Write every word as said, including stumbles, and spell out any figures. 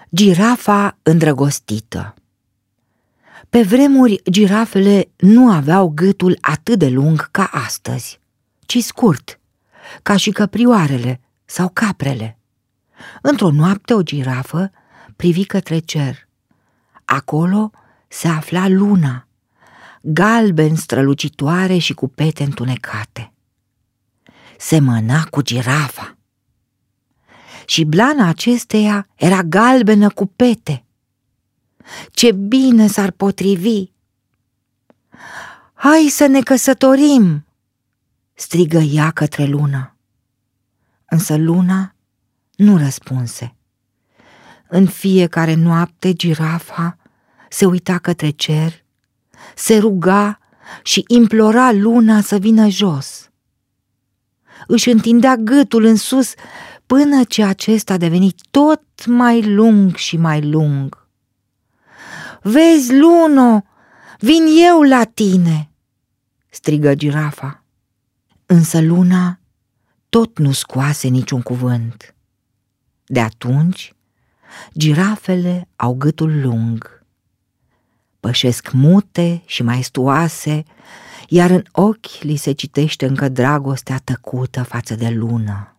Girafa îndrăgostită. Pe vremuri, girafele nu aveau gâtul atât de lung ca astăzi, ci scurt, ca și căprioarele sau caprele. Într-o noapte, o girafă privi către cer. Acolo se afla luna, galben strălucitoare și cu pete întunecate. Semăna cu girafa. Și blana acesteia era galbenă cu pete. Ce bine s-ar potrivi! Hai să ne căsătorim! Strigă ea către lună. Însă luna nu răspunse. În fiecare noapte girafa se uita către cer, se ruga și implora luna să vină jos. Își întindea gâtul în sus până ce acesta a devenit tot mai lung și mai lung. Vezi, luno, vin eu la tine, strigă girafa. Însă luna tot nu scoase niciun cuvânt. De atunci, girafele au gâtul lung, pășesc mute și maestuoase, iar în ochi li se citește încă dragostea tăcută față de lună.